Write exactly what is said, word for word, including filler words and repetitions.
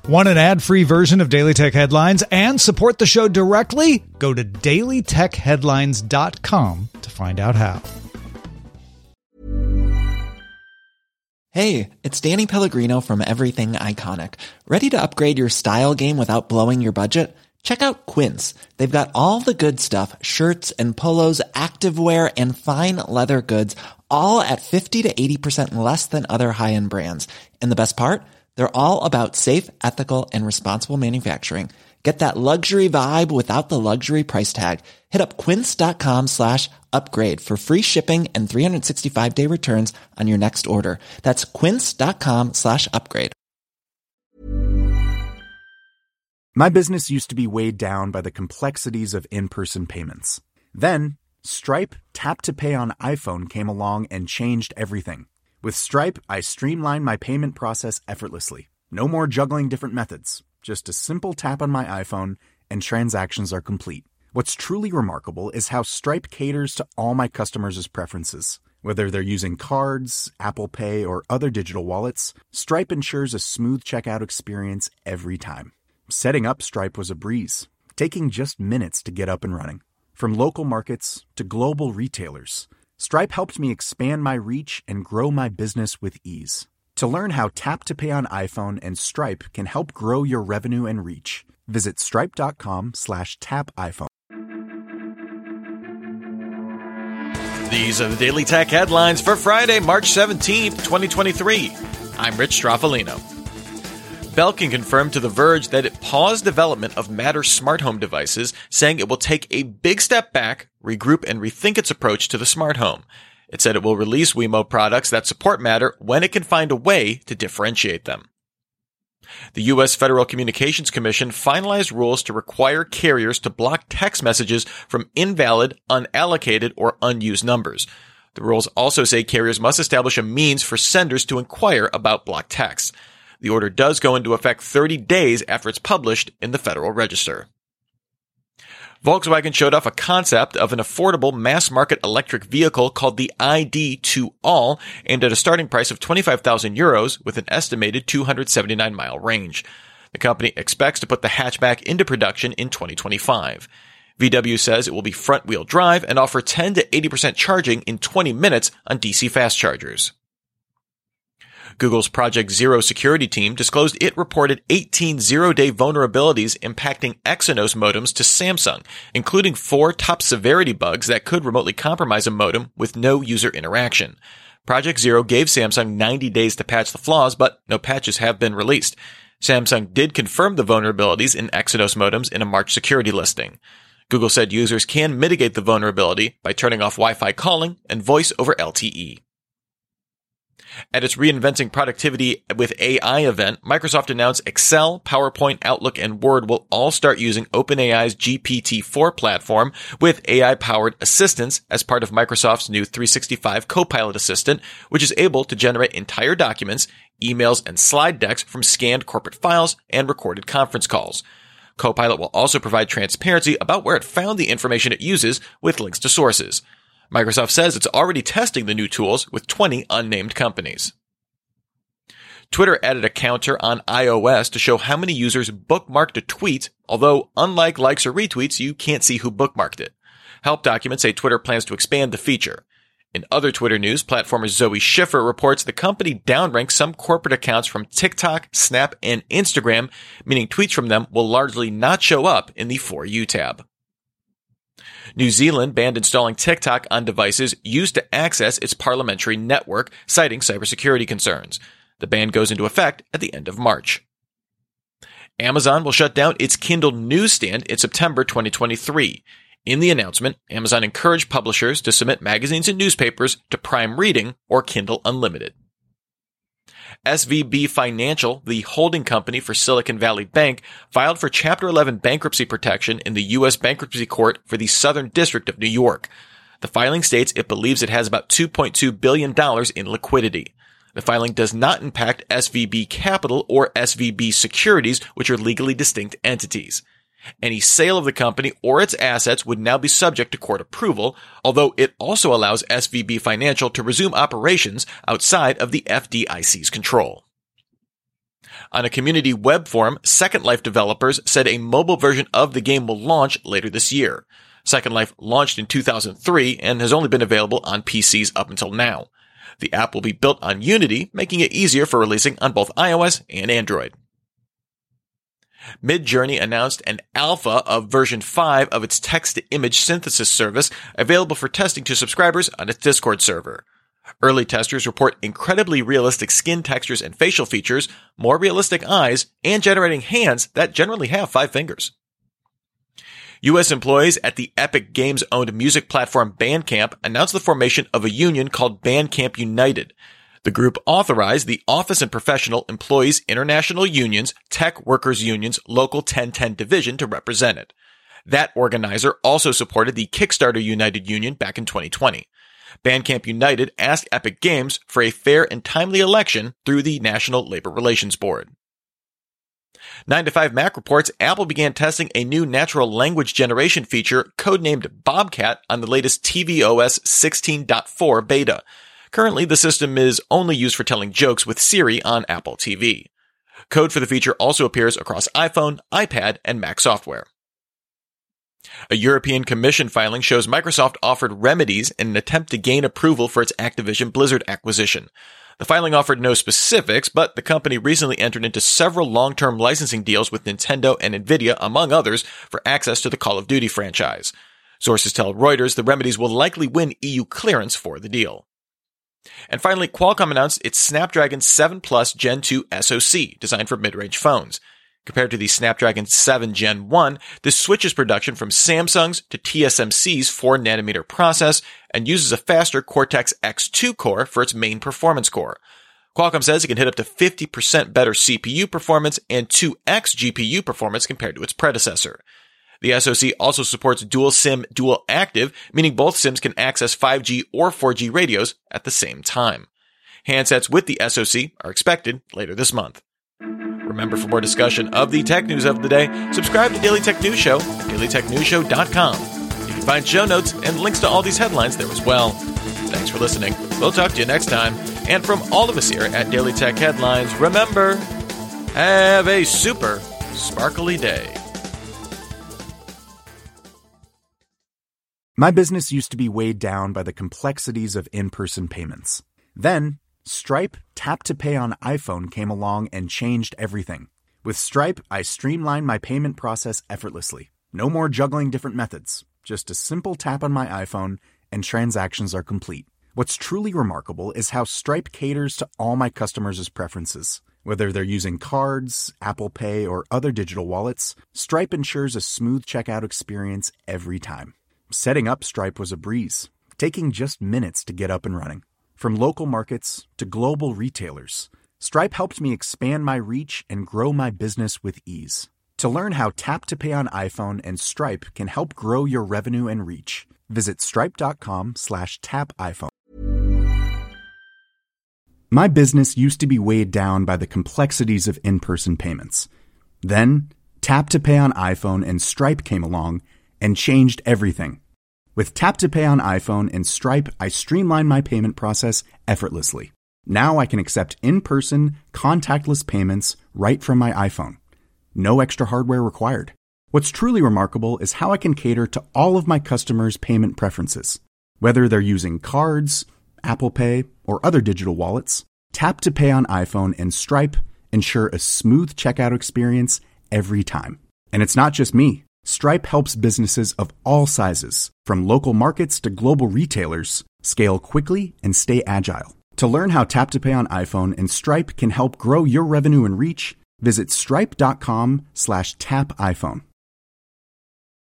Want an ad-free version of Daily Tech Headlines and support the show directly? Go to daily tech headlines dot com to find out how. Hey, it's Danny Pellegrino from Everything Iconic. Ready to upgrade your style game without blowing your budget? Check out Quince. They've got all the good stuff, shirts and polos, activewear, and fine leather goods, all at fifty to eighty percent less than other high-end brands. And the best part? They're all about safe, ethical, and responsible manufacturing. Get that luxury vibe without the luxury price tag. Hit up quince.com slash upgrade for free shipping and three sixty-five day returns on your next order. That's quince.com slash upgrade. My business used to be weighed down by the complexities of in-person payments. Then, Stripe Tap to Pay on iPhone came along and changed everything. With Stripe, I streamlined my payment process effortlessly. No more juggling different methods. Just a simple tap on my iPhone and transactions are complete. What's truly remarkable is how Stripe caters to all my customers' preferences. Whether they're using cards, Apple Pay, or other digital wallets, Stripe ensures a smooth checkout experience every time. Setting up Stripe was a breeze, taking just minutes to get up and running. From local markets to global retailers, Stripe helped me expand my reach and grow my business with ease. To learn how Tap to Pay on iPhone and Stripe can help grow your revenue and reach, visit stripe.com slash tap iPhone. These are the Daily Tech headlines for Friday, March seventeenth, twenty twenty-three. I'm Rich Straffolino. Belkin confirmed to The Verge that it paused development of Matter smart home devices, saying it will take a big step back, regroup, and rethink its approach to the smart home. It said it will release Wemo products that support Matter when it can find a way to differentiate them. The U S Federal Communications Commission finalized rules to require carriers to block text messages from invalid, unallocated, or unused numbers. The rules also say carriers must establish a means for senders to inquire about blocked texts. The order does go into effect thirty days after it's published in the Federal Register. Volkswagen showed off a concept of an affordable mass-market electric vehicle called the I D two all, aimed at a starting price of twenty-five thousand euros with an estimated two hundred seventy-nine mile range. The company expects to put the hatchback into production in twenty twenty-five. V W says it will be front-wheel drive and offer ten to eighty percent charging in twenty minutes on D C fast chargers. Google's Project Zero security team disclosed it reported eighteen zero-day vulnerabilities impacting Exynos modems to Samsung, including four top-severity bugs that could remotely compromise a modem with no user interaction. Project Zero gave Samsung ninety days to patch the flaws, but no patches have been released. Samsung did confirm the vulnerabilities in Exynos modems in a March security listing. Google said users can mitigate the vulnerability by turning off Wi-Fi calling and voice over L T E. At its Reinventing Productivity with A I event, Microsoft announced Excel, PowerPoint, Outlook, and Word will all start using OpenAI's G P T four platform with A I-powered assistants as part of Microsoft's new three sixty-five Copilot Assistant, which is able to generate entire documents, emails, and slide decks from scanned corporate files and recorded conference calls. Copilot will also provide transparency about where it found the information it uses with links to sources. Microsoft says it's already testing the new tools with twenty unnamed companies. Twitter added a counter on iOS to show how many users bookmarked a tweet, although unlike likes or retweets, you can't see who bookmarked it. Help documents say Twitter plans to expand the feature. In other Twitter news, platformer Zoe Schiffer reports the company downranks some corporate accounts from TikTok, Snap, and Instagram, meaning tweets from them will largely not show up in the For You tab. New Zealand banned installing TikTok on devices used to access its parliamentary network, citing cybersecurity concerns. The ban goes into effect at the end of March. Amazon will shut down its Kindle newsstand in September twenty twenty-three. In the announcement, Amazon encouraged publishers to submit magazines and newspapers to Prime Reading or Kindle Unlimited. S V B Financial, the holding company for Silicon Valley Bank, filed for Chapter eleven bankruptcy protection in the U S Bankruptcy Court for the Southern District of New York. The filing states it believes it has about two point two billion dollars in liquidity. The filing does not impact S V B Capital or S V B Securities, which are legally distinct entities. Any sale of the company or its assets would now be subject to court approval, although it also allows S V B Financial to resume operations outside of the F D I C's control. On a community web forum, Second Life developers said a mobile version of the game will launch later this year. Second Life launched in two thousand three and has only been available on P Cs up until now. The app will be built on Unity, making it easier for releasing on both iOS and Android. Midjourney announced an alpha of version five of its text-to-image synthesis service, available for testing to subscribers on its Discord server. Early testers report incredibly realistic skin textures and facial features, more realistic eyes, and generating hands that generally have five fingers. U S employees at the Epic Games-owned music platform Bandcamp announced the formation of a union called Bandcamp United. The group authorized the Office and Professional Employees International Union's Tech Workers Union's Local ten ten division to represent it. That organizer also supported the Kickstarter United Union back in twenty twenty. Bandcamp United asked Epic Games for a fair and timely election through the National Labor Relations Board. nine to five Mac reports Apple began testing a new natural language generation feature codenamed Bobcat on the latest tvOS sixteen point four beta. Currently, the system is only used for telling jokes with Siri on Apple T V. Code for the feature also appears across iPhone, iPad, and Mac software. A European Commission filing shows Microsoft offered remedies in an attempt to gain approval for its Activision Blizzard acquisition. The filing offered no specifics, but the company recently entered into several long-term licensing deals with Nintendo and Nvidia, among others, for access to the Call of Duty franchise. Sources tell Reuters the remedies will likely win E U clearance for the deal. And finally, Qualcomm announced its Snapdragon seven Plus Gen two S O C, designed for mid-range phones. Compared to the Snapdragon seven Gen one, this switches production from Samsung's to T S M C's four nanometer process and uses a faster Cortex X two core for its main performance core. Qualcomm says it can hit up to fifty percent better C P U performance and two x G P U performance compared to its predecessor. The S O C also supports dual SIM dual active, meaning both SIMs can access five G or four G radios at the same time. Handsets with the S O C are expected later this month. Remember, for more discussion of the tech news of the day, subscribe to Daily Tech News Show at daily tech news show dot com. You can find show notes and links to all these headlines there as well. Thanks for listening. We'll talk to you next time. And from all of us here at Daily Tech Headlines, remember, have a super sparkly day. My business used to be weighed down by the complexities of in-person payments. Then, Stripe Tap to Pay on iPhone came along and changed everything. With Stripe, I streamlined my payment process effortlessly. No more juggling different methods. Just a simple tap on my iPhone and transactions are complete. What's truly remarkable is how Stripe caters to all my customers' preferences. Whether they're using cards, Apple Pay, or other digital wallets, Stripe ensures a smooth checkout experience every time. Setting up Stripe was a breeze, taking just minutes to get up and running. From local markets to global retailers, Stripe helped me expand my reach and grow my business with ease. To learn how Tap to Pay on iPhone and Stripe can help grow your revenue and reach, visit stripe.com slash tap iPhone. My business used to be weighed down by the complexities of in-person payments. Then, Tap to Pay on iPhone and Stripe came along and changed everything. With Tap to Pay on iPhone and Stripe, I streamlined my payment process effortlessly. Now I can accept in-person, contactless payments right from my iPhone. No extra hardware required. What's truly remarkable is how I can cater to all of my customers' payment preferences. Whether they're using cards, Apple Pay, or other digital wallets, Tap to Pay on iPhone and Stripe ensure a smooth checkout experience every time. And it's not just me. Stripe helps businesses of all sizes, from local markets to global retailers, scale quickly and stay agile. To learn how Tap to Pay on iPhone and Stripe can help grow your revenue and reach, visit stripe.com slash tap iPhone.